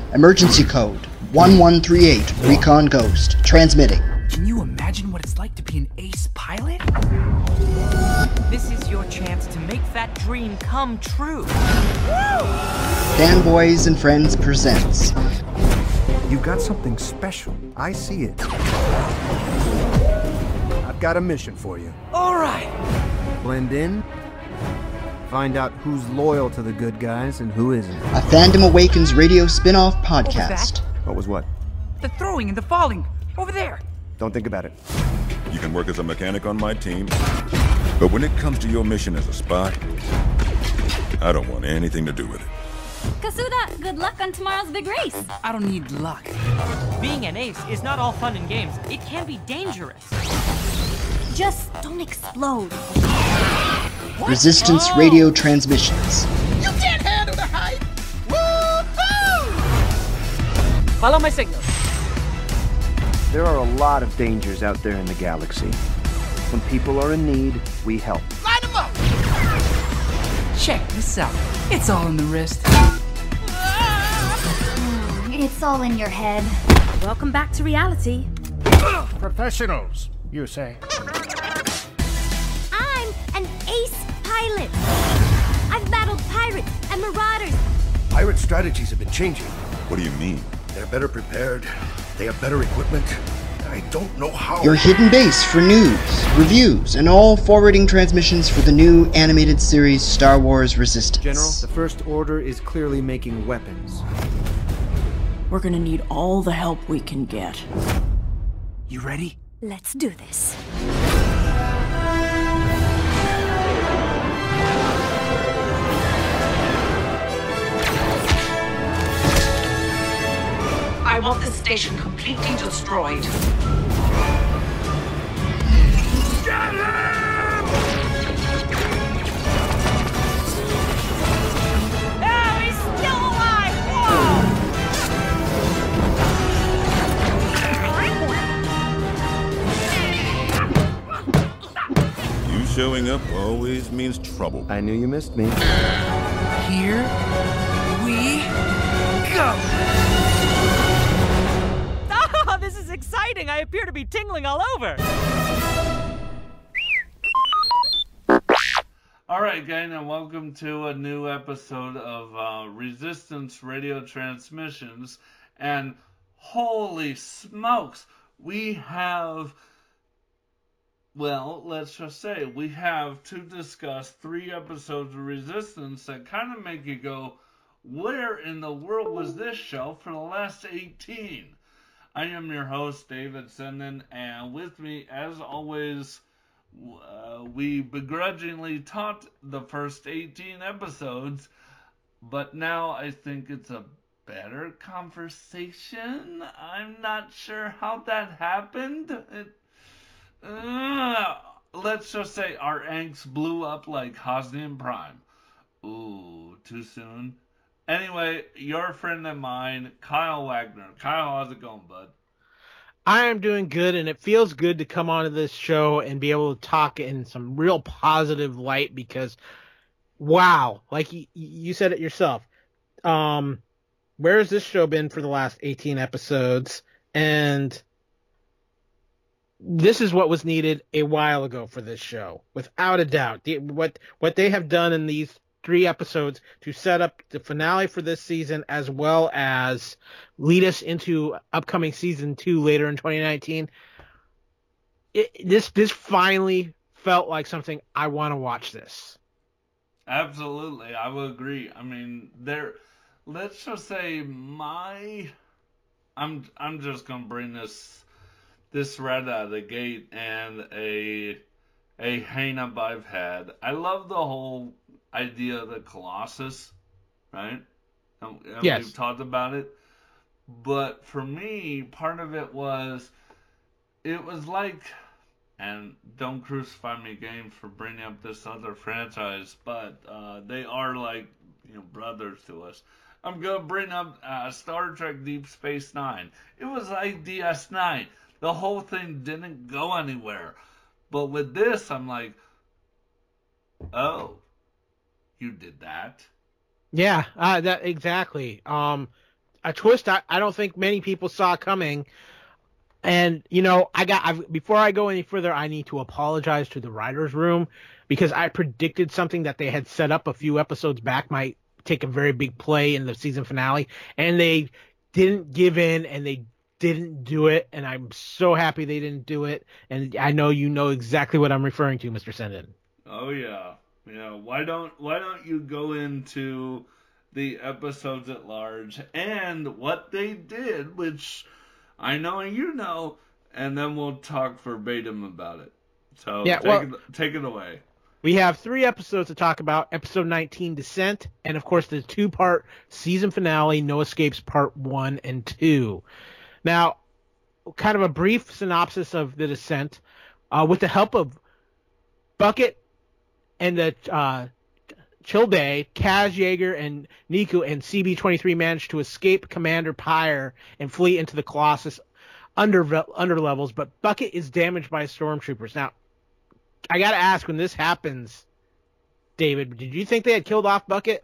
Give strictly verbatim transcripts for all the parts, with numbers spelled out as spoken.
Emergency code one one three eight, Recon Ghost. Transmitting. Can you imagine what it's like to be an ace pilot? This is your chance to make that dream come true. Fanboys and Friends presents. You've got something special. I see it. I've got a mission for you. All right. Blend in. Find out who's loyal to the good guys and who isn't. A Fandom Awakens radio spin-off podcast. What was what? The throwing and the falling. Over there. Don't think about it. You can work as a mechanic on my team, but when it comes to your mission as a spy, I don't want anything to do with it. Kasuda, good luck on tomorrow's big race. I don't need luck. Being an ace is not all fun and games. It can be dangerous. Just don't explode. Resistance oh. Radio transmissions. You can't handle the hype! Woo-hoo! Follow my signal. There are a lot of dangers out there in the galaxy. When people are in need, we help. Line them up! Check this out. It's all in the wrist. It's all in your head. Welcome back to reality. Professionals, you say? I'm an ace pilot. I've battled pirates and marauders. Pirate strategies have been changing. What do you mean? They're better prepared. They have better equipment. I don't know how. Your hidden base for news, reviews, and all forwarding transmissions for the new animated series Star Wars Resistance. General, the First Order is clearly making weapons. We're gonna need all the help we can get. You ready? Let's do this. I want this station completely destroyed. Get him! Oh, he's still alive! Whoa! You showing up always means trouble. I knew you missed me. Here we go! This is exciting! I appear to be tingling all over! Alright, gang, and welcome to a new episode of uh, Resistance Radio Transmissions. And holy smokes, we have, well, let's just say, we have to discuss three episodes of Resistance that kind of make you go, where in the world was this show for the last eighteen? I am your host, David Senden, and with me, as always, uh, we begrudgingly taught the first eighteen episodes, but now I think it's a better conversation. I'm not sure how that happened. It, uh, let's just say our angst blew up like Hosnian Prime. Ooh, too soon. Anyway, your friend and mine, Kyle Wagner. Kyle, how's it going, bud? I am doing good, and it feels good to come onto this show and be able to talk in some real positive light because, wow, like you, you said it yourself, um, where has this show been for the last eighteen episodes? And this is what was needed a while ago for this show, without a doubt. The, what what they have done in these three episodes to set up the finale for this season as well as lead us into upcoming season two later in twenty nineteen. It, this this finally felt like something I want to watch this. Absolutely, I would agree. I mean, there. Let's just say my. I'm I'm just gonna bring this this right out of the gate and a a hang up I've had. I love the whole idea of the Colossus, right? And, and yes. We've talked about it. But for me, part of it was, it was like, and don't crucify me again for bringing up this other franchise, but uh, they are like, you know, brothers to us. I'm going to bring up uh, Star Trek Deep Space Nine. It was like D S nine. The whole thing didn't go anywhere. But with this, I'm like, oh, you did that. Yeah, uh, that exactly. Um, a twist I, I don't think many people saw coming. And, you know, I got I've, before I go any further, I need to apologize to the writers' room because I predicted something that they had set up a few episodes back might take a very big play in the season finale, and they didn't give in and they didn't do it, and I'm so happy they didn't do it. And I know you know exactly what I'm referring to, Mister Senden. Oh yeah, yeah. Why don't Why don't you go into the episodes at large and what they did, which I know you know, and then we'll talk verbatim about it. So yeah, take, well, it, take it away. We have three episodes to talk about. Episode nineteen, Descent, and of course the two-part season finale, No Escapes Part one and two. Now, kind of a brief synopsis of The Descent. Uh, with the help of Bucket and the uh, Childe, Kaz Yeager and Niku and C B twenty-three managed to escape Commander Pyre and flee into the Colossus under under levels, but Bucket is damaged by stormtroopers. Now, I gotta ask, when this happens, David, did you think they had killed off Bucket?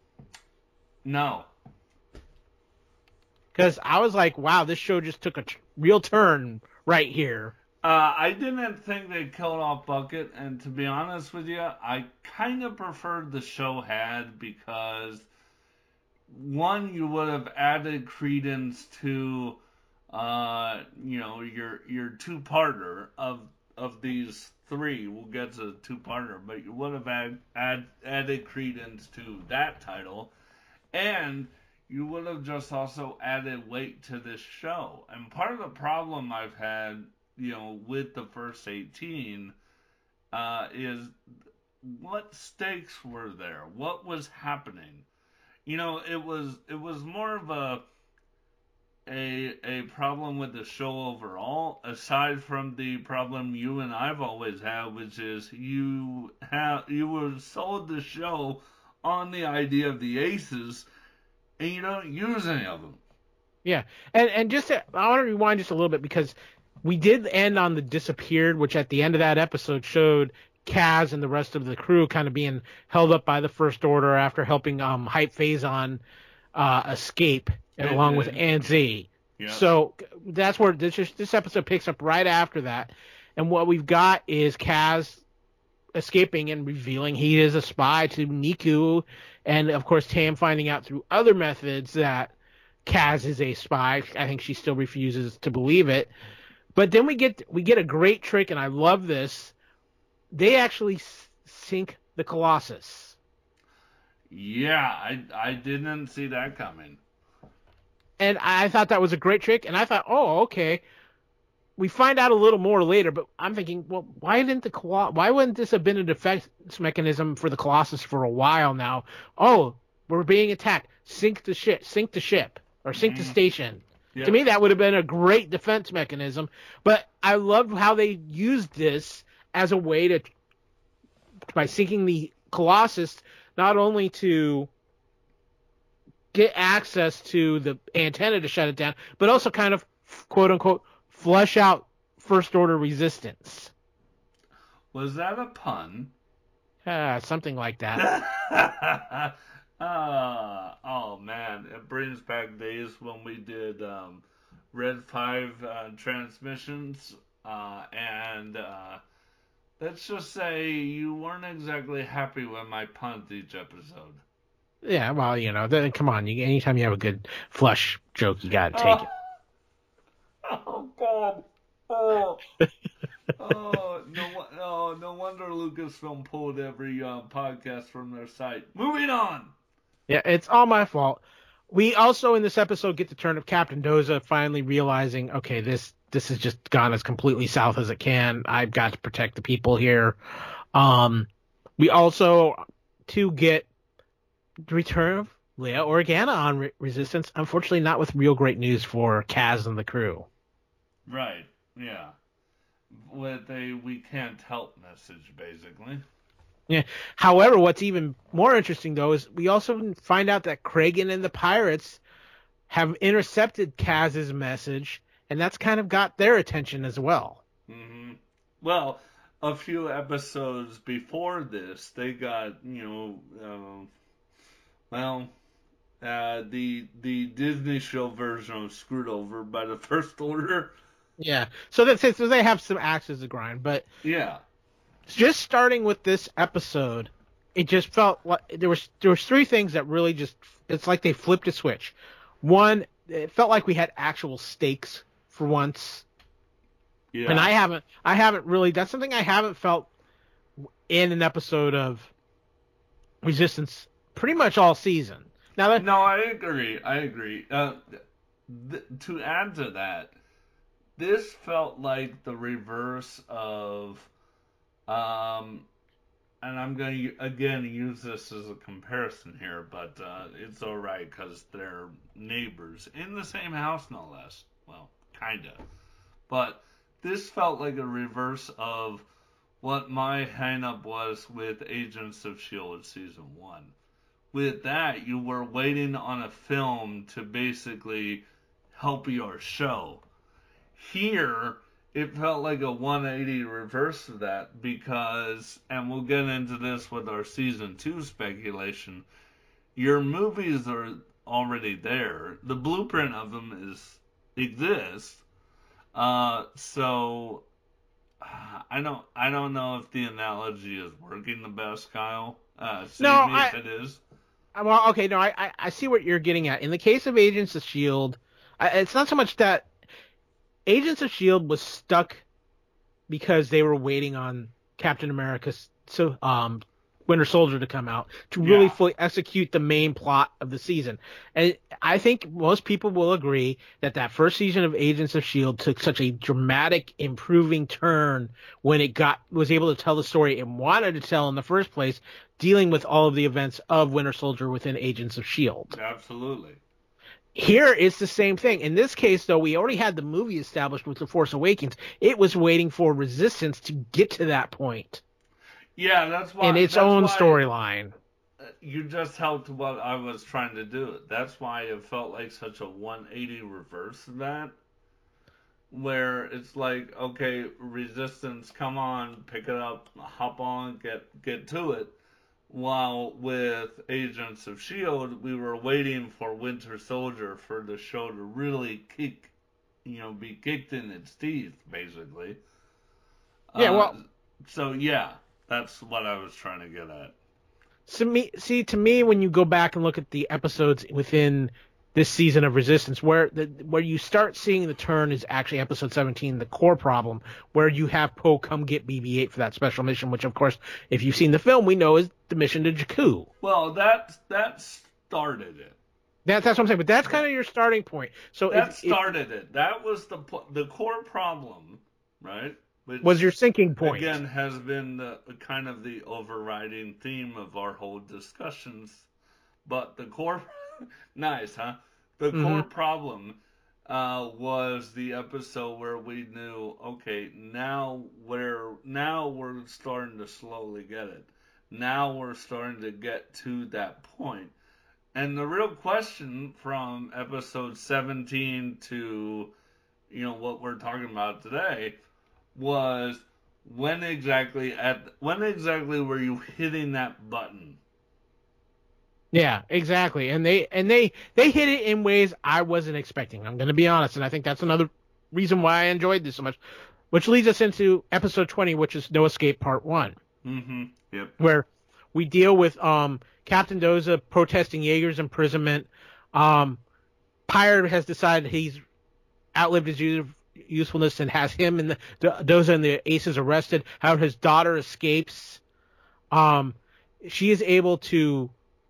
No. Because I was like, wow, this show just took a t- real turn right here. Uh, I didn't think they killed off Bucket, and to be honest with you, I kind of preferred the show had, because one, you would have added credence to, uh, you know, your your two-parter of of these three. We'll get to two-parter, but you would have add, add, added credence to that title, and you would have just also added weight to this show. And part of the problem I've had, you know, with the first eighteen, uh, is what stakes were there? What was happening? You know, it was it was more of a a a problem with the show overall, aside from the problem you and I've always had, which is you have you were sold the show on the idea of the aces, and you don't use any of them. Yeah, and and just to, I want to rewind just a little bit, because we did end on the disappeared, which at the end of that episode showed Kaz and the rest of the crew kind of being held up by the First Order after helping um Hype Phazon uh, escape, and It along did. with Anzi. Yep. So that's where this this episode picks up right after that, and what we've got is Kaz escaping and revealing he is a spy to Niku, and of course Tam finding out through other methods that Kaz is a spy. I think she still refuses to believe it. But then we get we get a great trick, and I love this. They actually s- sink the Colossus. Yeah, I I didn't see that coming. And I thought that was a great trick, and I thought, oh, okay. We find out a little more later, but I'm thinking, well, why didn't the Col- why wouldn't this have been a defense mechanism for the Colossus for a while now? Oh, we're being attacked. Sink the ship, sink the ship, or sink mm-hmm. the station. Yeah. To me, that would have been a great defense mechanism. But I loved how they used this as a way to, by sinking the Colossus, not only to get access to the antenna to shut it down, but also kind of, quote unquote, flush out First Order resistance. Was that a pun? Uh, something like that. uh, oh man, it brings back days when we did um, Red five uh, transmissions, uh, and uh, let's just say you weren't exactly happy with my puns each episode. Yeah, well, you know, then, come on. You, anytime you have a good flush joke, you gotta take oh. it. Oh God! Oh, oh no! No, no wonder Lucasfilm pulled every uh, podcast from their site. Moving on. Yeah, it's all my fault. We also in this episode get the turn of Captain Doza finally realizing, okay, this this has just gone as completely south as it can. I've got to protect the people here. Um, we also to get the return of Leia Organa on Re- Resistance. Unfortunately, not with real great news for Kaz and the crew. Right. Yeah. With a we can't help message, basically. Yeah. However, what's even more interesting, though, is we also find out that Kragan and the pirates have intercepted Kaz's message, and that's kind of got their attention as well. Mm-hmm. Well, a few episodes before this, they got, you know, uh, well, Uh, the the Disney show version of Screwed Over by the First Order. Yeah, so that so they have some axes to grind, but yeah, just starting with this episode, it just felt like there was there was three things that really just it's like they flipped a switch. One, it felt like we had actual stakes for once. Yeah. And I haven't I haven't really that's something I haven't felt in an episode of Resistance pretty much all season. Now that, no, I agree. I agree. Uh, th- to add to that, this felt like the reverse of, um, and I'm going to again use this as a comparison here, but uh, it's all right because they're neighbors in the same house, no less. Well, kinda, but this felt like a reverse of what my hang-up was with Agents of S H I E L D season one. With that, you were waiting on a film to basically help your show. Here, it felt like a one eighty reverse of that because, and we'll get into this with our season two speculation, your movies are already there. The blueprint of them is exists. Uh, so I don't I don't know if the analogy is working the best, Kyle. Uh, save no, me I, if it is. Well, okay, no, I, I, I see what you're getting at. In the case of Agents of S H I E L D, I, it's not so much that Agents of S H I E L D was stuck because they were waiting on Captain America's so um Winter Soldier to come out to really Yeah. fully execute the main plot of the season. And I think most people will agree that that first season of Agents of S H I E L D took such a dramatic, improving turn when it got was able to tell the story it wanted to tell in the first place, dealing with all of the events of Winter Soldier within Agents of S H I E L D. Absolutely. Here it's the same thing. In this case, though, we already had the movie established with The Force Awakens. It was waiting for Resistance to get to that point. Yeah, that's why. In its that's own why storyline. You just helped what I was trying to do. That's why it felt like such a one eighty reverse of that. Where it's like, okay, Resistance, come on, pick it up, hop on, get get to it. While with Agents of S H I E L D, we were waiting for Winter Soldier for the show to really kick, you know, be kicked in its teeth, basically. Yeah, Uh, well... So, yeah, that's what I was trying to get at. So me, see, to me, when you go back and look at the episodes within this season of Resistance, where the where you start seeing the turn is actually episode seventeen, the core problem, where you have Poe come get B B eight for that special mission, which, of course, if you've seen the film, we know is the mission to Jakku. Well, that that started it. That, that's what I'm saying, but that's kind of your starting point. So That if, started it. That was the the core problem, right? Which, was your sinking point. Again, has been the, kind of the overriding theme of our whole discussions. But the core... nice, huh? The Mm-hmm. core problem uh, was the episode where we knew, okay, now we're, now we're starting to slowly get it. Now we're starting to get to that point. And the real question from episode seventeen to, you know, what we're talking about today was when exactly at when exactly were you hitting that button? Yeah, exactly. And they and they they hit it in ways I wasn't expecting. I'm going to be honest, and I think that's another reason why I enjoyed this so much, which leads us into episode twenty, which is No Escape Part one. Mm-hmm. Yep. Where we deal with um, Captain Doza protesting Yeager's imprisonment. Um, Pyre has decided he's outlived his use- usefulness and has him and the, the Doza and the Aces arrested. How his daughter escapes. Um, she is able to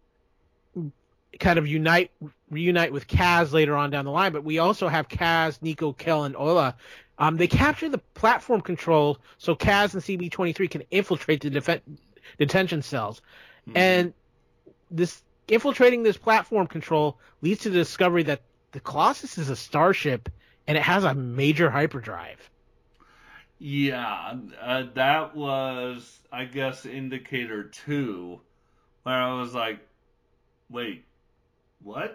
kind of unite, reunite with Kaz later on down the line, but we also have Kaz, Nico, Kel, and Ola. Um, they capture the platform control so Kaz and C B twenty-three can infiltrate the def- detention cells. Mm-hmm. And this infiltrating this platform control leads to the discovery that the Colossus is a starship and it has a major hyperdrive. Yeah, uh, that was, I guess, indicator two, where I was like, wait, what?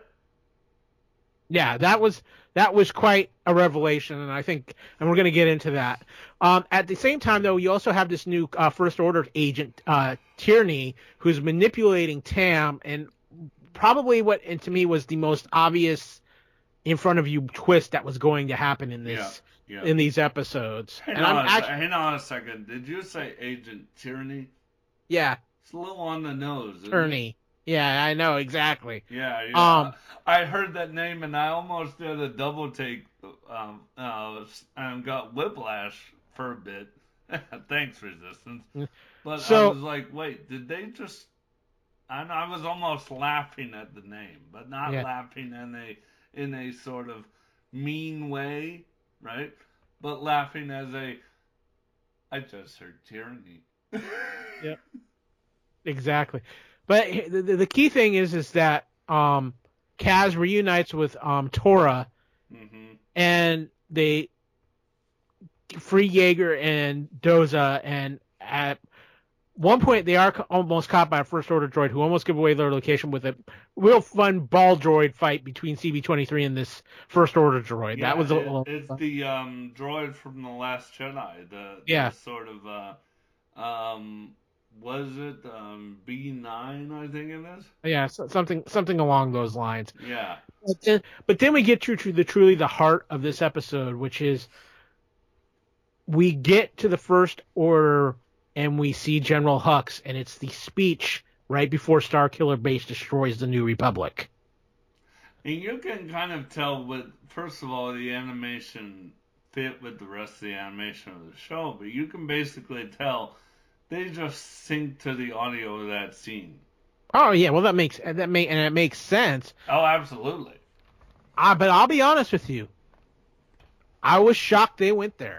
Yeah, that was that was quite a revelation, and I think, and we're going to get into that. Um, at the same time, though, you also have this new uh, First Order agent, uh, Tierney, who's manipulating Tam, and probably what, and to me, was the most obvious in front of you twist that was going to happen in this yeah, yeah. in these episodes. Hang, and on I'm a, actually, hang on a second. Did you say Agent Tyranny? Yeah. It's a little on the nose. Tyranny. Yeah, I know exactly. Yeah, yeah. Um, I heard that name and I almost did a double take um, uh, and got whiplash for a bit. Thanks, Resistance. But so, I was like, wait, did they just... And I was almost laughing at the name, but not yeah. laughing in a in a sort of mean way, right? But laughing as a, I just heard tyranny. Yep. Exactly. But the, the key thing is is that um, Kaz reunites with um, Tora, mm-hmm. and they free Yeager and Doza, and at one point they are almost caught by a First Order droid who almost give away their location with a real fun ball droid fight between C B twenty-three and this First Order droid. Yeah, that was a it, little... It's the um, droid from The Last Jedi. The, yeah. the sort of... Uh, um, was it um, B nine, I think it is? Yeah, so, something something along those lines. Yeah. But then, but then we get to, to the truly the heart of this episode, which is we get to the First Order and we see General Hux, and it's the speech right before Starkiller Base destroys the New Republic. And you can kind of tell with, first of all, the animation fit with the rest of the animation of the show, but you can basically tell they just sync to the audio of that scene. Oh yeah, well that makes that make and it makes sense. Oh, absolutely. Uh, but I'll be honest with you, I was shocked they went there.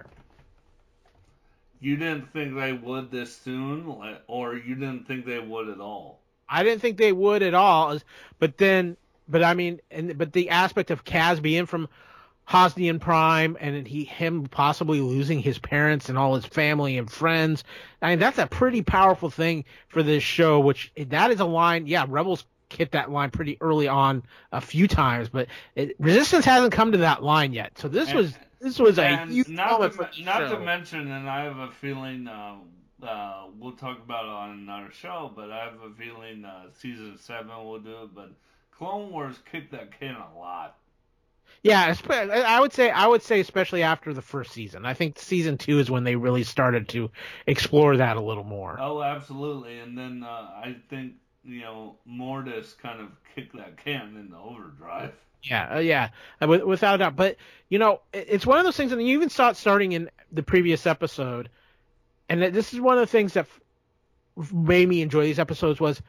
You didn't think they would this soon, or you didn't think they would at all? I didn't think they would at all. But then, but I mean, and but the aspect of Kaz being from Hosnian Prime and he him possibly losing his parents and all his family and friends. I mean, that's a pretty powerful thing for this show, which that is a line. Yeah, Rebels hit that line pretty early on a few times, but it, Resistance hasn't come to that line yet. So this and, was this was a huge moment for the Not show. to mention, and I have a feeling uh, uh, we'll talk about it on another show, but I have a feeling uh, season seven will do it. But Clone Wars kicked that can a lot. Yeah, I would say I would say especially after the first season. I think season two is when they really started to explore that a little more. Oh, absolutely. And then uh, I think, you know, Mortis kind of kicked that can into overdrive. Yeah, uh, yeah, without a doubt. But, you know, it's one of those things, and you even saw it starting in the previous episode, and this is one of the things that made me enjoy these episodes was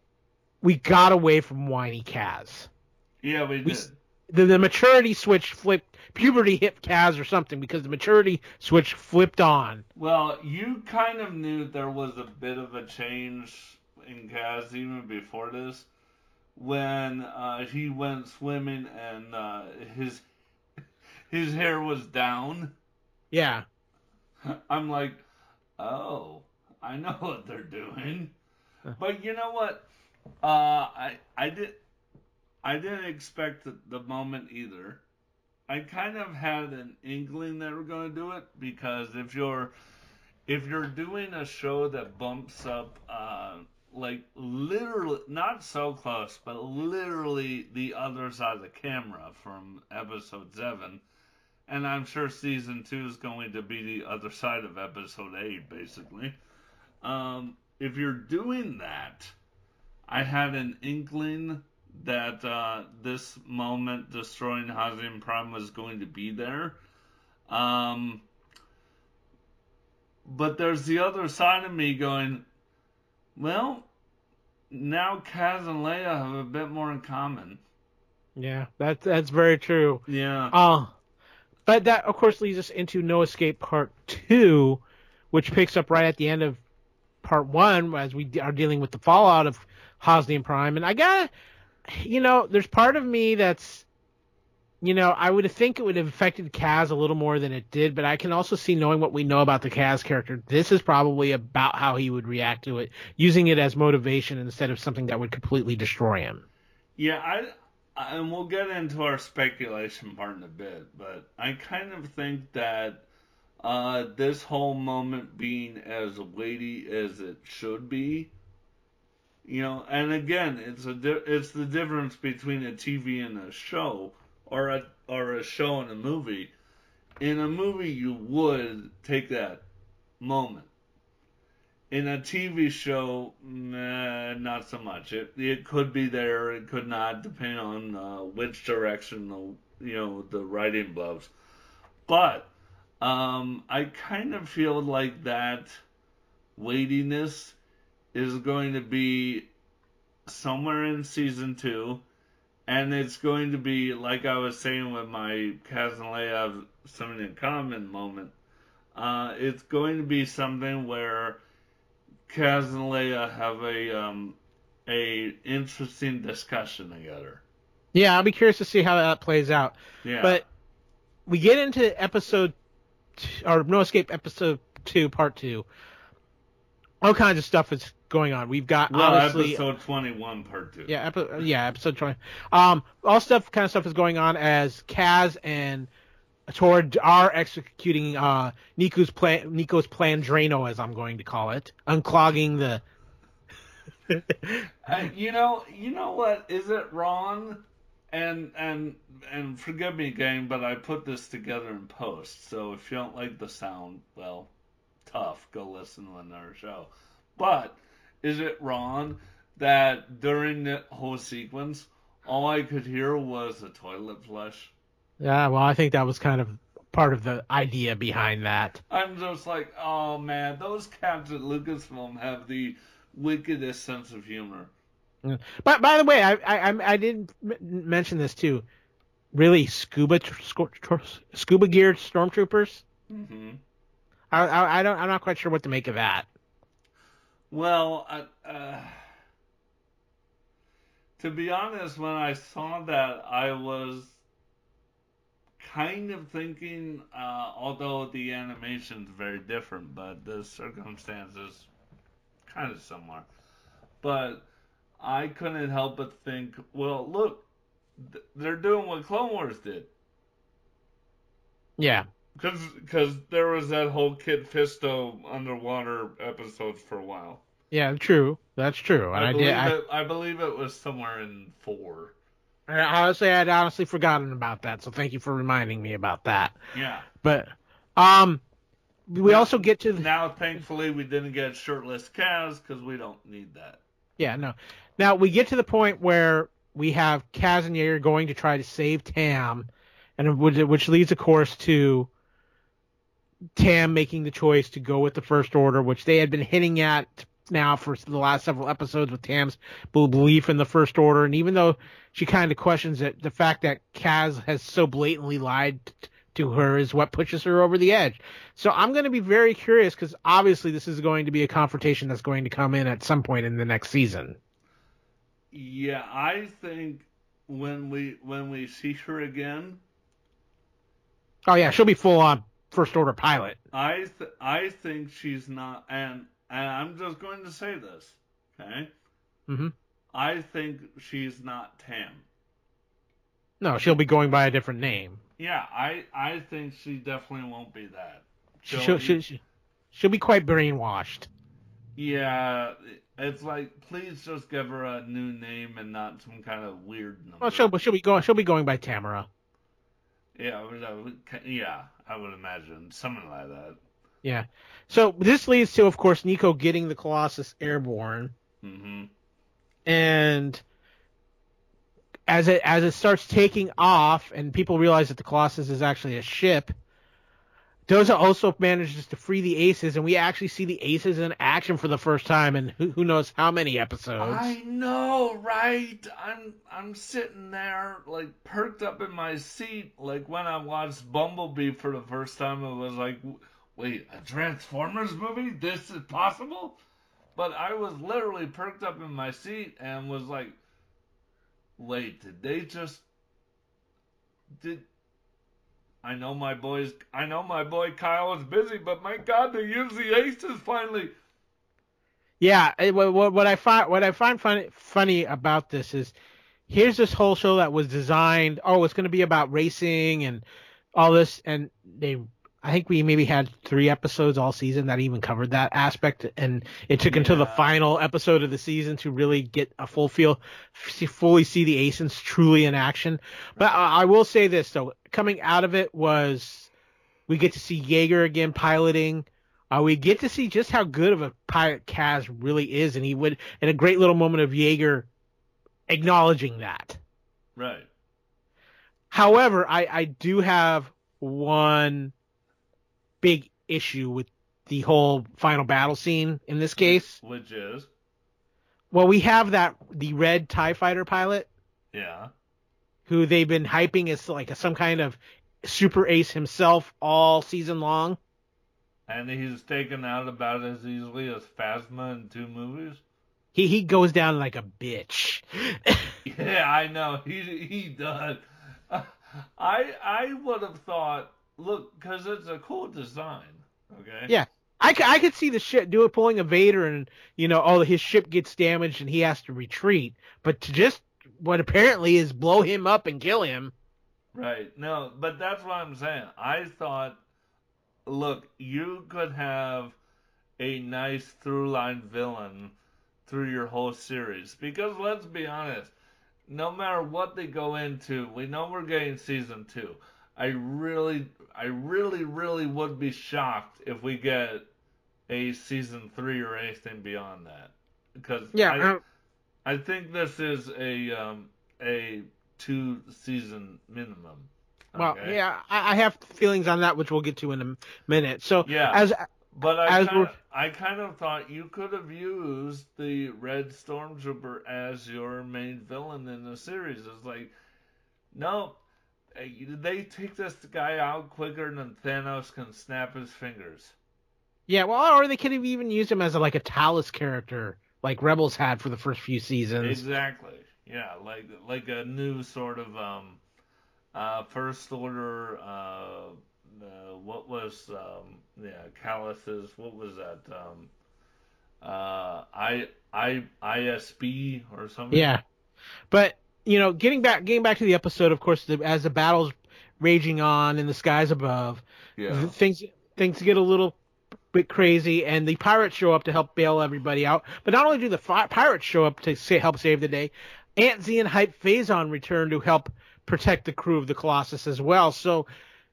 we got away from whiny Kaz. Yeah, we did. We, The, the maturity switch flipped, puberty hit Kaz or something, because the maturity switch flipped on. Well, you kind of knew there was a bit of a change in Kaz even before this, when uh, he went swimming and uh, his his hair was down. Yeah. I'm like, oh, I know what they're doing. But you know what? Uh, I I did. I didn't expect the moment either. I kind of had an inkling they were going to do it, because if you're if you're doing a show that bumps up uh, like literally not so close, but literally the other side of the camera from episode seven, and I'm sure season two is going to be the other side of episode eight, basically. Um, if you're doing that, I had an inkling that uh, this moment destroying Hosnian Prime was going to be there. Um, but there's the other side of me going, well, now Kaz and Leia have a bit more in common. Yeah, that's that's very true. Yeah. Uh, but that, of course, leads us into No Escape Part two, which picks up right at the end of Part one, as we are dealing with the fallout of Hosnian Prime. And I gotta... You know, there's part of me that's, you know, I would think it would have affected Kaz a little more than it did, but I can also see, knowing what we know about the Kaz character, this is probably about how he would react to it, using it as motivation instead of something that would completely destroy him. Yeah, I, I and we'll get into our speculation part in a bit, but I kind of think that uh, this whole moment being as weighty as it should be, You know, and again, it's a di- it's the difference between a T V and a show, or a or a show and a movie. In a movie, you would take that moment. In a T V show, nah, not so much. It it could be there, it could not, depending on uh, which direction the you know the writing blows. But um, I kind of feel like that weightiness is going to be somewhere in season two, and it's going to be, like I was saying with my Kaz and Leia have something in common moment. Uh, it's going to be something where Kaz and Leia have a um, a interesting discussion together. Yeah, I'll be curious to see how that plays out. Yeah. But we get into episode, t- or No Escape episode two, part two. All kinds of stuff is going on. We've got well, obviously episode twenty-one, part two. Yeah, epi- yeah, episode twenty. Um, all stuff, kind of stuff is going on as Kaz and Torra are executing uh Nico's plan, Nico's plan Drano, as I'm going to call it, unclogging the. uh, you know, you know what? Is it wrong? And and and forgive me, gang, but I put this together in post. So if you don't like the sound, well, tough. Go listen to another show. But is it wrong that during the whole sequence, all I could hear was a toilet flush? Yeah, well, I think that was kind of part of the idea behind that. I'm just like, oh man, those cats at Lucasfilm have the wickedest sense of humor. But by the way, I I I didn't mention this too. Really, scuba scuba geared stormtroopers. Mm-hmm. I, I I don't I'm not quite sure what to make of that. Well, uh, uh, to be honest, when I saw that, I was kind of thinking, uh, although the animation's very different, but the circumstances kind of similar. But I couldn't help but think, well, look, th- they're doing what Clone Wars did. Yeah. Because there was that whole Kit Fisto underwater episodes for a while. Yeah, true. That's true. And I, I, believe did. I, it, I believe it was somewhere in four. I honestly, I'd honestly forgotten about that. So thank you for reminding me about that. Yeah. But um, we now, also get to the... now. Thankfully, we didn't get shirtless Kaz because we don't need that. Yeah, no. Now we get to the point where we have Kaz and Yair going to try to save Tam, and which leads, of course, to Tam making the choice to go with the First Order, which they had been hinting at now for the last several episodes with Tam's belief in the First Order. And even though she kind of questions it, the fact that Kaz has so blatantly lied to her is what pushes her over the edge. So I'm going to be very curious, because obviously this is going to be a confrontation that's going to come in at some point in the next season. Yeah, I think when we when we see her again... Oh yeah, she'll be full on First Order pilot. I th- I think she's not, and, and I'm just going to say this, okay? Mm-hmm. I think she's not Tam. No, she'll be going by a different name. Yeah, I, I think she definitely won't be that. She'll, she'll, she'll, she'll, she'll be quite brainwashed. Yeah, it's like, please just give her a new name and not some kind of weird number. Well, she'll, she'll be going. She'll be going by Tamara. Yeah, I would, I would, yeah, I would imagine something like that. Yeah. So this leads to, of course, Nico getting the Colossus airborne, mm-hmm. and as it as it starts taking off, and people realize that the Colossus is actually a ship, Doza also manages to free the Aces, and we actually see the Aces in action for the first time in who, who knows how many episodes. I know, right? I'm I'm sitting there, like, perked up in my seat, like when I watched Bumblebee for the first time. It was like, wait, a Transformers movie? This is possible? But I was literally perked up in my seat and was like, wait, did they just... Did... I know my boys. I know my boy Kyle is busy, but my God, they use the Aces finally. Yeah, it, what, what I find what I find funny funny about this is, here's this whole show that was designed. Oh, it's going to be about racing and all this, and they I think we maybe had three episodes all season that even covered that aspect, and it took until the final episode of the season to really get a full feel, see, fully see the Aesons truly in action. But I, I will say this though, coming out of it was we get to see Yeager again piloting. Uh, we get to see just how good of a pilot Kaz really is, and he would, in a great little moment of Yeager acknowledging that. Right. However, I, I do have one big issue with the whole final battle scene in this case. Which is? Well, we have that, the red TIE fighter pilot. Yeah. Who they've been hyping as like a, some kind of super ace himself all season long. And he's taken out about as easily as Phasma in two movies. He he goes down like a bitch. Yeah, I know. He he does. I I would have thought, look, because it's a cool design. Okay. Yeah, I, I could see the ship do it pulling a Vader, and you know, oh, his ship gets damaged and he has to retreat. But to just what apparently is blow him up and kill him. Right. No, but that's what I'm saying. I thought, look, you could have a nice through-line villain through your whole series. Because let's be honest, no matter what they go into, we know we're getting season two. I really, I really, really would be shocked if we get a season three or anything beyond that. Because yeah, I, um, I think this is a um, a two season minimum. Well, okay? yeah, I, I have feelings on that, which we'll get to in a minute. So yeah, as but I as kind of, I kind of thought you could have used the Red Stormtrooper as your main villain in the series. It's like, no, they take this guy out quicker than Thanos can snap his fingers. Yeah, well, or they could have even used him as a, like a Talos character, like Rebels had for the first few seasons. Exactly. Yeah, like like a new sort of um, uh, First Order. Uh, uh, what was um, yeah, Callus's? What was that? Um, uh, I I I S B or something. Yeah, but you know, getting back getting back to the episode, of course, the, as the battle's raging on in the skies above, yeah. things things get a little bit crazy, and the pirates show up to help bail everybody out. But not only do the fi- pirates show up to say, help save the day, Aunt Z and Hype Phazon return to help protect the crew of the Colossus as well. So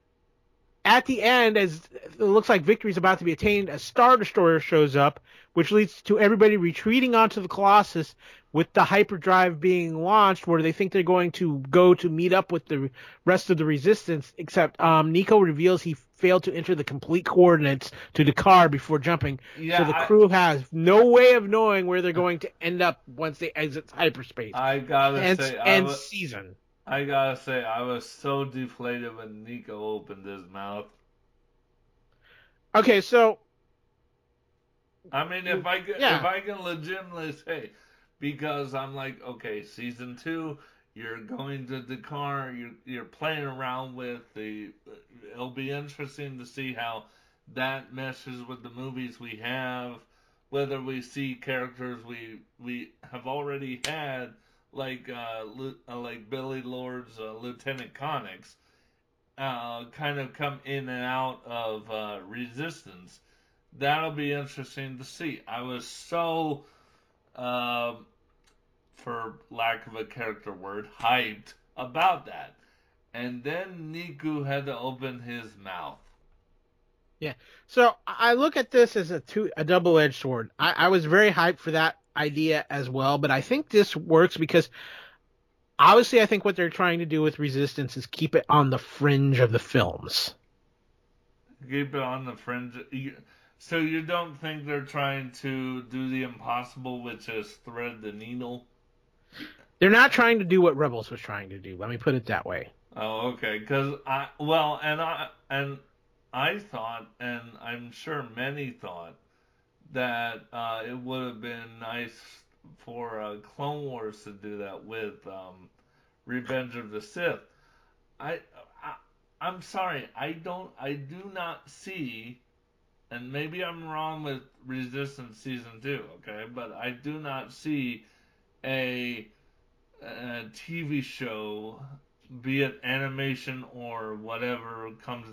at the end, as it looks like victory is about to be attained, a Star Destroyer shows up, which leads to everybody retreating onto the Colossus with the hyperdrive being launched, where they think they're going to go to meet up with the rest of the Resistance, except um, Nico reveals he failed to enter the complete coordinates to Dakar before jumping. Yeah, so the I, crew has no way of knowing where they're going to end up once they exit hyperspace. I gotta and, say, and I was, season. I gotta say, I was so deflated when Nico opened his mouth. Okay, so I mean, if I can, yeah. if I can legitimately say, because I'm like, okay, season two, you're going to Dakar, you're you're playing around with the. It'll be interesting to see how that meshes with the movies we have, whether we see characters we we have already had, like uh, uh like Billy Lord's uh, Lieutenant Connix, uh, kind of come in and out of uh, Resistance. That'll be interesting to see. I was so, uh, for lack of a character word, hyped about that. And then Niku had to open his mouth. Yeah. So I look at this as a two, a double-edged sword. I, I was very hyped for that idea as well, but I think this works because obviously I think what they're trying to do with Resistance is keep it on the fringe of the films. Keep it on the fringe. So you don't think they're trying to do the impossible, which is thread the needle? They're not trying to do what Rebels was trying to do. Let me put it that way. Oh, okay. Because I well, and I and I thought, and I'm sure many thought, that uh, it would have been nice for uh, Clone Wars to do that with um, Revenge of the Sith. I, I I'm sorry, I don't, I do not see. And maybe I'm wrong with Resistance Season two, okay? But I do not see a, a T V show, be it animation or whatever comes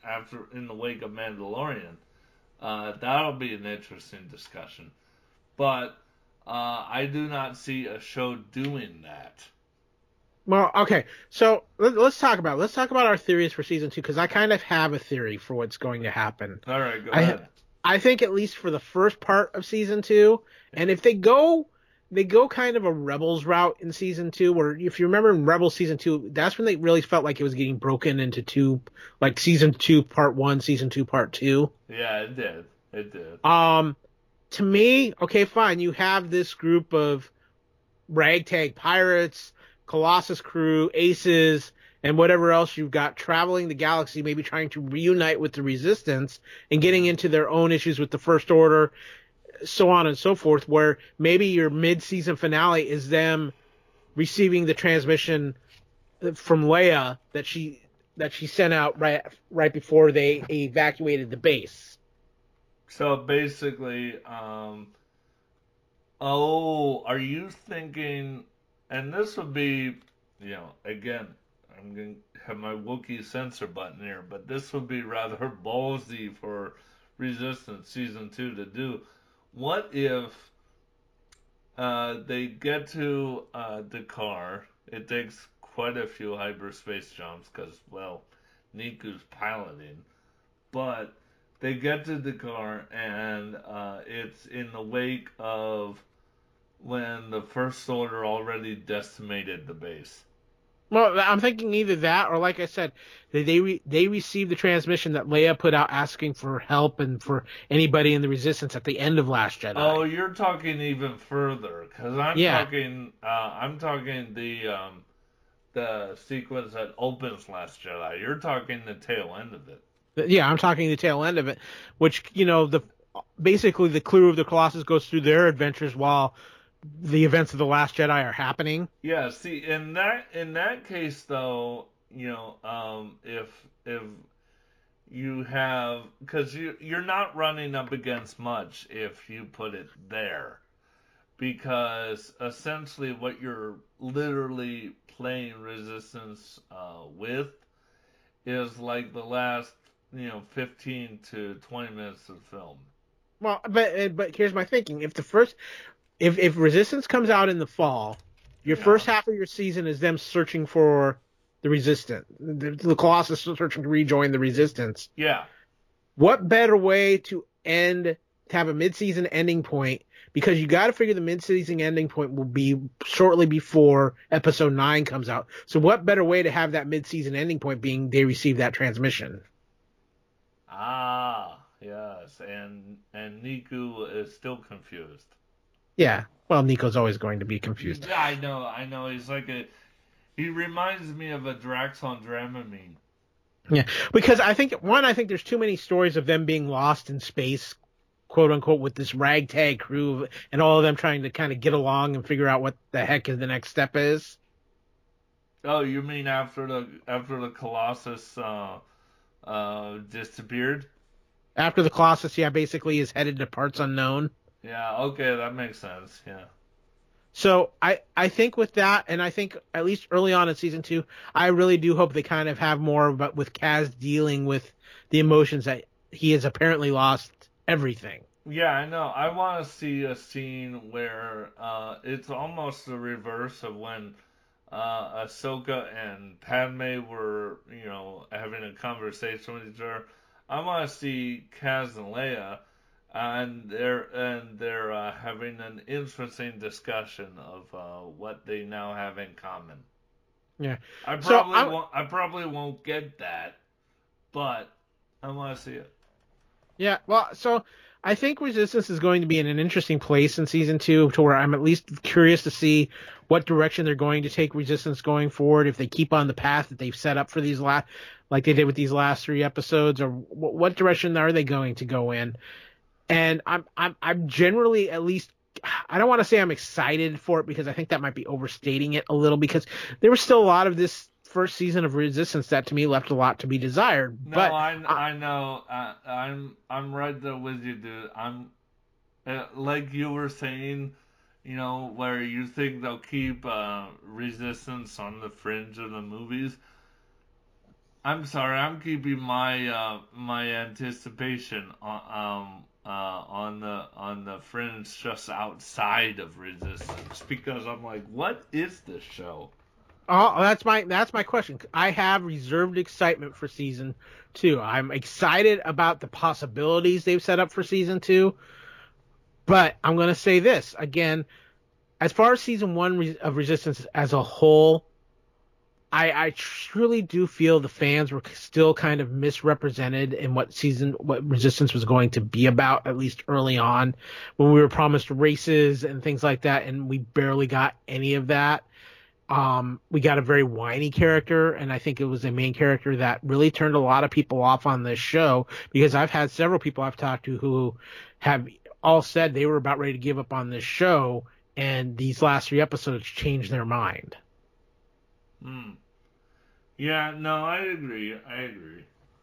after in the wake of Mandalorian. Uh, that'll be an interesting discussion. But uh, I do not see a show doing that. Well, okay, so let, let's talk about let's talk about our theories for season two, because I kind of have a theory for what's going to happen. All right, go I, ahead. I think at least for the first part of season two, and if they go they go kind of a Rebels route in season two, where if you remember in Rebels season two, that's when they really felt like it was getting broken into two, like season two part one, season two part two. Yeah, it did. It did. Um, to me, okay, fine. You have this group of ragtag pirates, Colossus crew, aces, and whatever else you've got traveling the galaxy, maybe trying to reunite with the Resistance and getting into their own issues with the First Order, so on and so forth, where maybe your mid-season finale is them receiving the transmission from Leia that she that she sent out right right before they evacuated the base. So basically, um, oh, are you thinking, and this would be, you know, again, I'm going to have my Wookiee censor button here, but this would be rather ballsy for Resistance Season two to do. What if uh, they get to uh, Dakar? It takes quite a few hyperspace jumps because, well, Niku's piloting. But they get to Dakar, and uh, it's in the wake of when the First Order already decimated the base. Well, I'm thinking either that, or like I said, they they, re, they received the transmission that Leia put out asking for help and for anybody in the Resistance at the end of Last Jedi. Oh, you're talking even further, because I'm yeah. talking, uh, I'm talking the um, the sequence that opens Last Jedi. You're talking the tail end of it. Yeah, I'm talking the tail end of it, which, you know, the basically the crew of the Colossus goes through their adventures while the events of the Last Jedi are happening. Yeah, see, in that in that case, though, you know, um, if if you have, because you you're not running up against much if you put it there, because essentially what you're literally playing Resistance uh, with is like the last, you know, fifteen to twenty minutes of film. Well, but but here's my thinking: if the first If if Resistance comes out in the fall, your yeah. first half of your season is them searching for the Resistance, the, the Colossus searching to rejoin the Resistance. Yeah. What better way to end, to have a mid-season ending point? Because you got to figure the mid-season ending point will be shortly before Episode nine comes out. So what better way to have that mid-season ending point being they receive that transmission? Ah, yes, and and Niku is still confused. Yeah, well, Nico's always going to be confused. Yeah, I know, I know. He's like a, he reminds me of a Drax on Dramamine. Yeah, because I think, one, I think there's too many stories of them being lost in space, quote unquote, with this ragtag crew and all of them trying to kind of get along and figure out what the heck is the next step is. Oh, you mean after the after the Colossus uh, uh, disappeared? After the Colossus, yeah, basically is headed to parts unknown. Yeah, okay, that makes sense, yeah. So I, I think with that, and I think at least early on in season two, I really do hope they kind of have more about with Kaz dealing with the emotions that he has apparently lost everything. Yeah, I know. I want to see a scene where uh, it's almost the reverse of when uh, Ahsoka and Padme were, you know, having a conversation with each other. I want to see Kaz and Leia, and they're and they're uh, having an interesting discussion of uh, what they now have in common. Yeah, I probably so won't. I probably won't get that, but I want to see it. Yeah, well, so I think Resistance is going to be in an interesting place in season two, to where I'm at least curious to see what direction they're going to take Resistance going forward. If they keep on the path that they've set up for these last, like they did with these last three episodes, or w- what direction are they going to go in? And I'm I'm I'm generally, at least, I don't want to say I'm excited for it, because I think that might be overstating it a little, because there was still a lot of this first season of Resistance that to me left a lot to be desired. No, but I, I know. I, I'm I'm right there with you, dude. I'm uh, like you were saying, you know, where you think they'll keep uh, Resistance on the fringe of the movies. I'm sorry, I'm keeping my uh, my anticipation on um uh on the on the fringe just outside of Resistance because I'm like, what is this show? Oh, that's my that's my question. I have reserved excitement for season two. I'm excited about the possibilities they've set up for season two. But I'm going to say this again, as far as season one of Resistance as a whole, I, I truly do feel the fans were still kind of misrepresented in what season, what Resistance was going to be about, at least early on, when we were promised races and things like that, and we barely got any of that. Um, we got a very whiny character, and I think it was a main character that really turned a lot of people off on this show, because I've had several people I've talked to who have all said they were about ready to give up on this show, and these last three episodes changed their mind. Hmm. Yeah, no, I agree. I agree.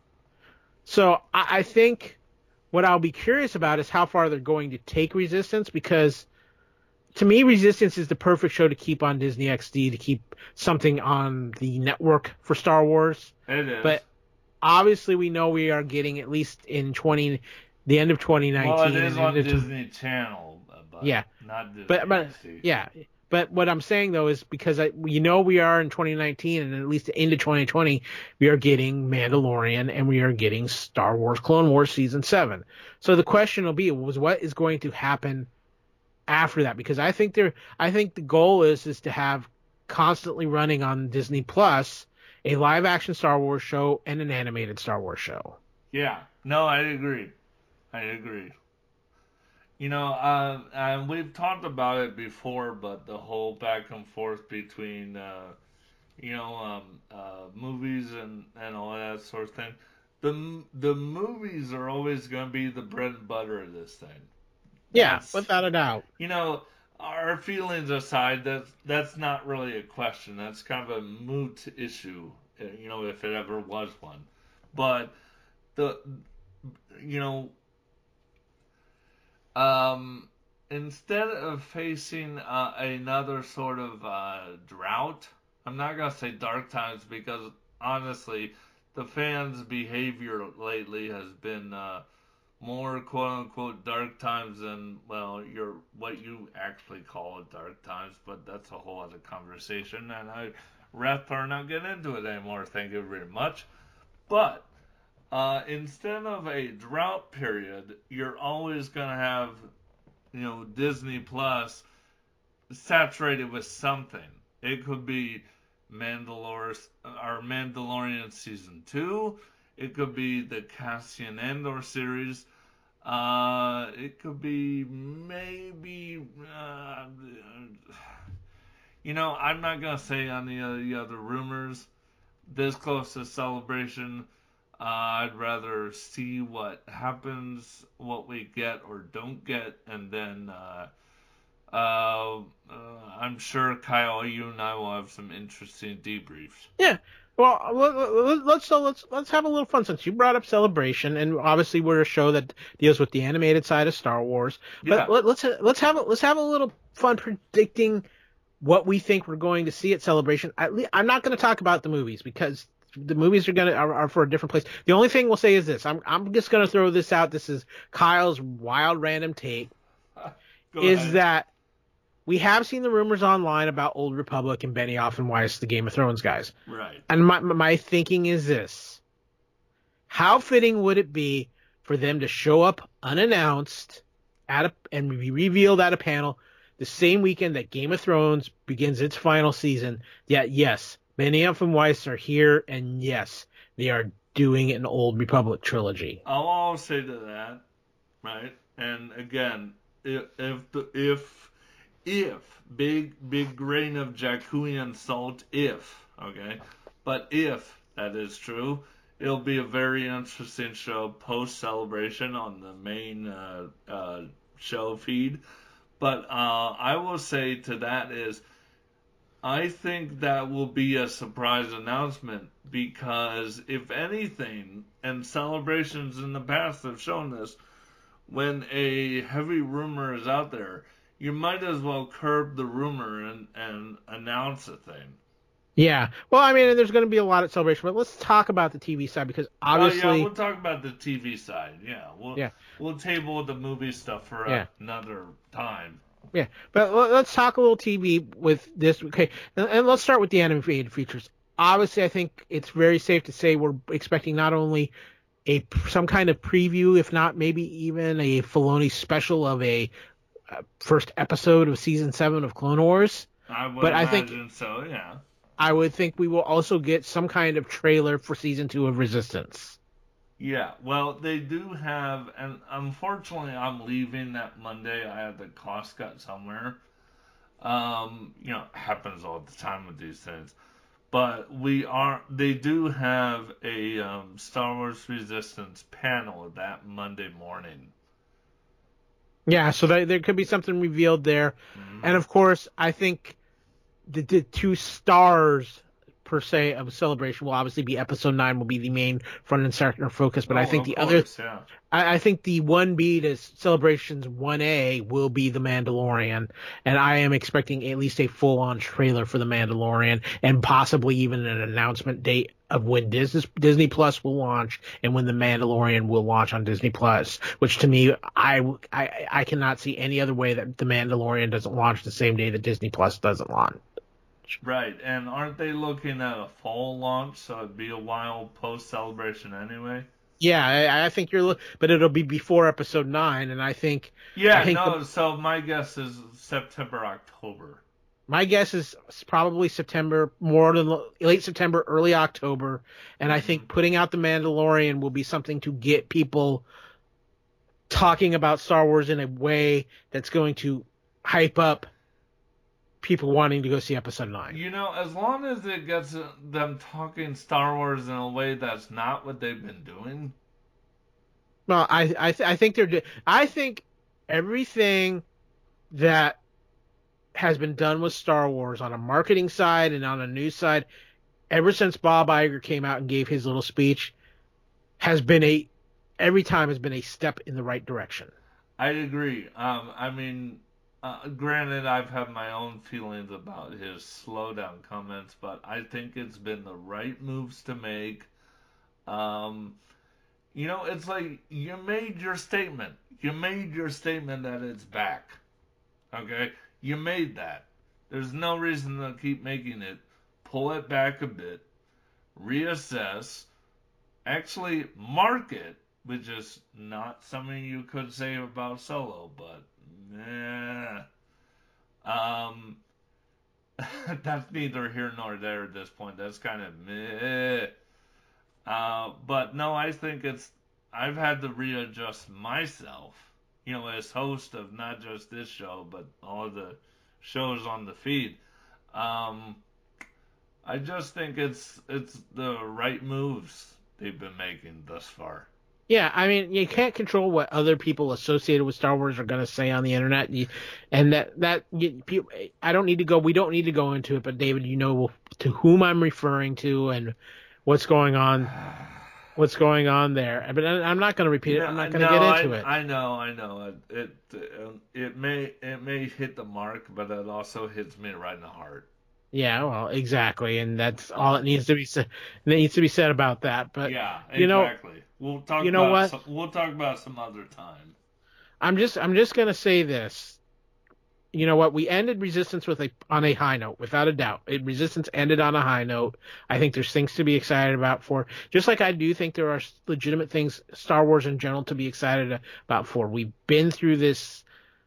So I, I think what I'll be curious about is how far they're going to take Resistance, because to me, Resistance is the perfect show to keep on Disney X D, to keep something on the network for Star Wars. It is. But obviously, we know we are getting, at least in twenty, the end of twenty nineteen. Well, it is on into, Disney Channel, but yeah, not Disney but, but X D. Yeah. But what I'm saying, though, is because I, you know we are in twenty nineteen, and at least into twenty twenty, we are getting Mandalorian, and we are getting Star Wars Clone Wars Season seven. So the question will be, was what is going to happen after that? Because I think there, I think the goal is is to have constantly running on Disney Plus a live-action Star Wars show and an animated Star Wars show. Yeah. No, I agree. I agree. You know, uh, and we've talked about it before, but the whole back and forth between, uh, you know, um, uh, movies and, and all that sort of thing. The the movies are always going to be the bread and butter of this thing. Yeah, That's, without a doubt. You know, our feelings aside, that's, that's not really a question. That's kind of a moot issue, you know, if it ever was one. But, the, you know... Um, instead of facing uh, another sort of uh, drought, I'm not going to say dark times, because honestly, the fans' behavior lately has been uh, more quote-unquote dark times than, well, your what you actually call it dark times, but that's a whole other conversation, and I'd rather not get into it anymore, thank you very much. But Uh, instead of a drought period, you're always going to have, you know, Disney Plus saturated with something. It could be Mandalore, or Mandalorian Season two. It could be the Cassian Andor series. Uh, it could be maybe, uh, you know, I'm not going to say on the, uh, the other rumors. This close to Celebration, Uh, I'd rather see what happens, what we get or don't get, and then uh, uh, uh, I'm sure, Kyle, you and I will have some interesting debriefs. Yeah. Well, let's so let's let's have a little fun, since you brought up Celebration, and obviously we're a show that deals with the animated side of Star Wars. But Yeah. let, let's let's have a, let's have a little fun predicting what we think we're going to see at Celebration. At least, I'm not going to talk about the movies, because the movies are gonna are, are for a different place. The only thing we'll say is this: I'm I'm just gonna throw this out. This is Kyle's wild random take. Go is ahead. that we have seen the rumors online about Old Republic and Benioff and Weiss, the Game of Thrones guys. Right. And my my thinking is this: how fitting would it be for them to show up unannounced at a and be revealed at a panel the same weekend that Game of Thrones begins its final season? Yet, yes, Benioff and Weiss are here, and yes, they are doing an Old Republic trilogy. I'll all say to that, right? And again, if if the, if if big big grain of Jakkuian salt, if okay, but if that is true, it'll be a very interesting show post Celebration on the main uh, uh, show feed. But uh, I will say to that is, I think that will be a surprise announcement, because if anything, and Celebrations in the past have shown this, when a heavy rumor is out there, you might as well curb the rumor and, and announce a thing. Yeah. Well, I mean, there's going to be a lot of celebration, but let's talk about the T V side because obviously. Oh, yeah, we'll talk about the T V side. Yeah. We'll, yeah. We'll table the movie stuff for yeah. another time. Yeah. But let's talk a little T V with this. Okay. And let's start with the animated features. Obviously, I think it's very safe to say we're expecting not only a some kind of preview, if not maybe even a Filoni special of a uh, first episode of season seven of Clone Wars. I would but imagine I think, so, yeah. I would think we will also get some kind of trailer for season two of Resistance. Yeah, well, they do have, and unfortunately I'm leaving that Monday. I have the cost cut somewhere. Um, you know, it happens all the time with these things. But we are, they do have a um, Star Wars Resistance panel that Monday morning. Yeah, so there, there could be something revealed there. Mm-hmm. And of course, I think the, the two stars per se of Celebration will obviously be Episode Nine will be the main front and center focus, but oh, I think the course, other, yeah. I, I think the one B to Celebration's one A will be The Mandalorian, and I am expecting at least a full on trailer for The Mandalorian, and possibly even an announcement date of when Disney Disney Plus will launch and when The Mandalorian will launch on Disney Plus. Which to me, I, I I cannot see any other way that The Mandalorian doesn't launch the same day that Disney Plus doesn't launch. Right, and aren't they looking at a fall launch, so it'd be a while post-Celebration anyway? Yeah, I, I think you're, but it'll be before Episode Nine, and I think. Yeah, I think no. the, so my guess is September, October. My guess is probably September, more than late September, early October, and I think putting out The Mandalorian will be something to get people talking about Star Wars in a way that's going to hype up people wanting to go see Episode Nine. You know, as long as it gets them talking Star Wars in a way that's not what they've been doing. Well, I I, th- I think they're. I think everything that has been done with Star Wars on a marketing side and on a news side, ever since Bob Iger came out and gave his little speech, has been a every time has been a step in the right direction. I agree. Um, I mean. Uh, granted, I've had my own feelings about his slowdown comments, but I think it's been the right moves to make. Um, you know, it's like you made your statement. You made your statement that it's back. Okay? You made that. There's no reason to keep making it. Pull it back a bit. Reassess. Actually market, which is not something you could say about Solo, but Nah. Um, that's neither here nor there at this point. That's kind of meh. Uh, but no, I think it's, I've had to readjust myself, you know, as host of not just this show, but all of the shows on the feed. Um, I just think it's, it's the right moves they've been making thus far. Yeah, I mean, you can't control what other people associated with Star Wars are going to say on the internet, you, and that that you, I don't need to go. We don't need to go into it, but David, you know to whom I'm referring to and what's going on, what's going on there. But I'm not going to repeat it. I'm not going to no, get into I, it. I know, I know. It it, it may it may hit the mark, but it also hits me right in the heart. Yeah, well, exactly, and that's all it needs to be said. Needs to be said about that. But yeah, exactly. You know, we'll talk. You know about what? Some, we'll talk about some other time. I'm just, I'm just gonna say this. You know what? We ended Resistance with a on a high note, without a doubt. It, Resistance ended on a high note. I think there's things to be excited about for. Just like I do think there are legitimate things Star Wars in general to be excited about for. We've been through this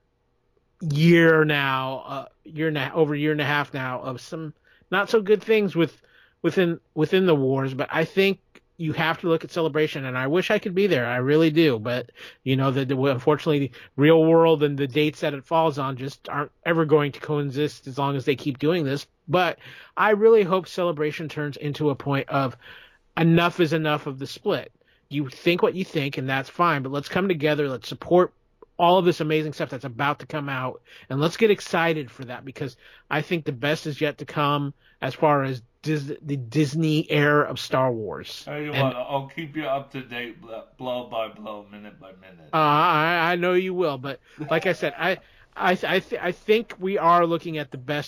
year now, uh, year and a, over a year and a half now of some not so good things with within within the wars, but I think you have to look at Celebration, and I wish I could be there. I really do, but you know, the, the unfortunately, the real world and the dates that it falls on just aren't ever going to coexist as long as they keep doing this. But I really hope Celebration turns into a point of enough is enough of the split. You think what you think, and that's fine, but let's come together. Let's support all of this amazing stuff that's about to come out, and let's get excited for that, because I think the best is yet to come as far as Dis- the Disney era of Star Wars. Tell you and, what, I'll keep you up to date, blow by blow, minute by minute. Uh, I, I know you will, but like I said, I I I, th- I think we are looking at the best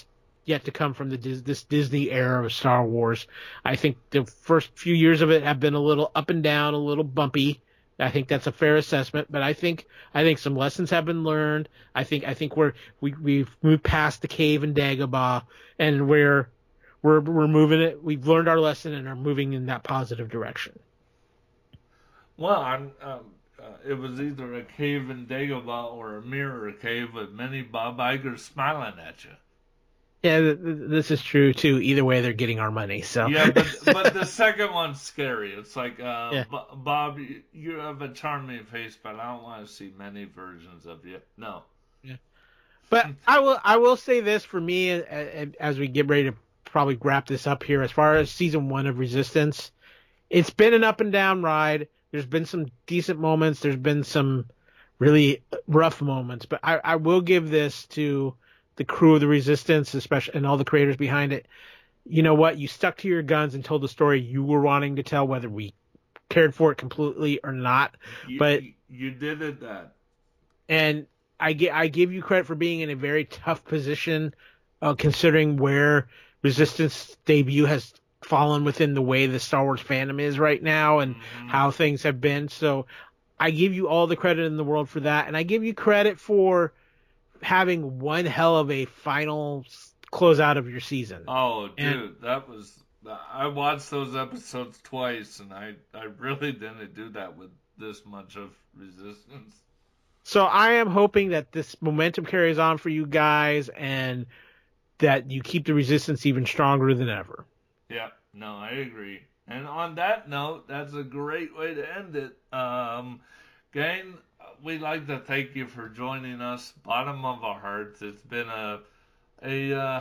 yet to come from the this Disney era of Star Wars. I think the first few years of it have been a little up and down, a little bumpy. I think that's a fair assessment, but I think I think some lessons have been learned. I think I think we're we we've moved past the cave in Dagobah, and we're we're we're moving it. We've learned our lesson and are moving in that positive direction. Well, I'm, um, uh, it was either a cave in Dagobah or a mirror cave with many Bob Igers smiling at you. Yeah, th- th- this is true too. Either way, they're getting our money. So yeah, but but the second one's scary. It's like, uh, yeah. B- Bob, you, you have a charming face, but I don't want to see many versions of you. No. Yeah. But I will I will say this for me as we get ready to probably wrap this up here. As far as season one of Resistance, it's been an up and down ride. There's been some decent moments. There's been some really rough moments. But I, I will give this to the crew of the Resistance, especially, and all the creators behind it. You know what? You stuck to your guns and told the story you were wanting to tell, whether we cared for it completely or not. You, but you did it that. And I, ge- I give you credit for being in a very tough position, uh, considering where Resistance debut has fallen within the way the Star Wars fandom is right now and mm-hmm. how things have been. So I give you all the credit in the world for that. And I give you credit for having one hell of a final closeout of your season. Oh, dude, and, that was... I watched those episodes twice, and I, I really didn't do that with this much of Resistance. So I am hoping that this momentum carries on for you guys and that you keep the Resistance even stronger than ever. Yeah, no, I agree. And on that note, that's a great way to end it. Um, gang, we'd like to thank you for joining us, bottom of our hearts. It's been a, a uh,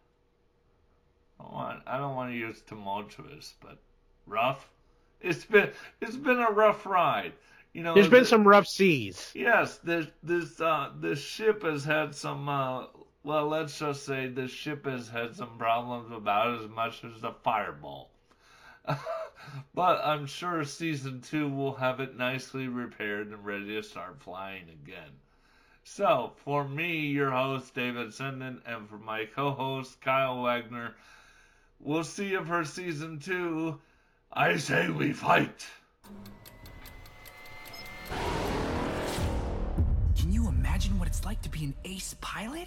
I don't want, I don't want to use tumultuous, but rough. It's been, it's been a rough ride. You know, there's been the, some rough seas. Yes, this, this, uh, this ship has had some, uh, well, let's just say the ship has had some problems about as much as the Fireball. But I'm sure season two will have it nicely repaired and ready to start flying again. So, for me, your host, David Senden, and for my co-host, Kyle Wagner, we'll see you for season two. I say we fight! Can you imagine what it's like to be an ace pilot?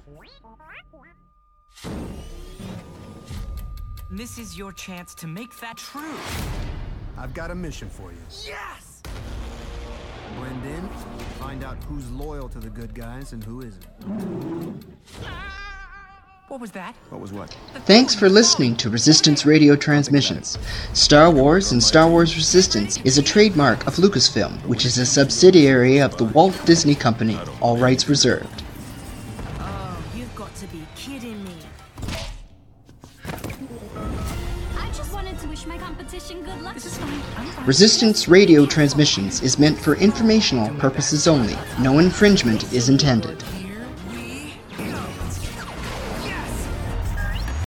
This is your chance to make that true. I've got a mission for you. Yes! Blend in, find out who's loyal to the good guys and who isn't. What was that? What was what? Thanks for listening to Resistance Radio Transmissions. Star Wars and Star Wars Resistance is a trademark of Lucasfilm, which is a subsidiary of the Walt Disney Company, all rights reserved. Oh, you've got to be kidding me. I just wanted to wish my competition good luck. This is fine. I'm fine. Resistance Radio Transmissions is meant for informational purposes only. No infringement is intended.